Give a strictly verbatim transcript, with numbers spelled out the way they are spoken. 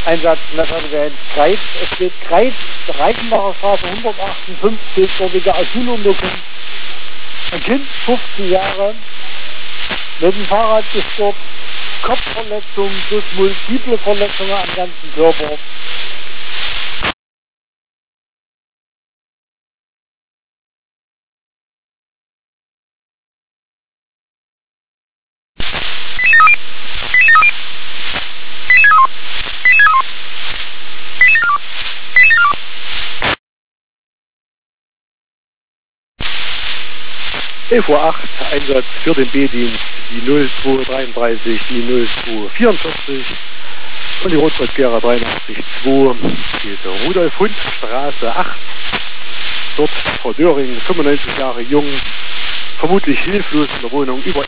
Einsatz Messergewehrt Kreis. Es steht Kreis, Reichenbacher Straße hundertachtundfünfzig, dortige Asylunterkunft. Ein Kind, fünfzehn Jahre, mit dem Fahrrad gestürzt, Kopfverletzung plus multiple Verletzungen am ganzen Körper. elf Uhr acht, Einsatz für den B-Dienst, die null zwei dreiunddreißig, die null zwei vierundvierzig und die Rotkreuzkehrer dreiundachtzig zwei, geht Rudolf-Hund-Straße acht, dort Frau Döring, fünfundneunzig Jahre jung, vermutlich hilflos in der Wohnung über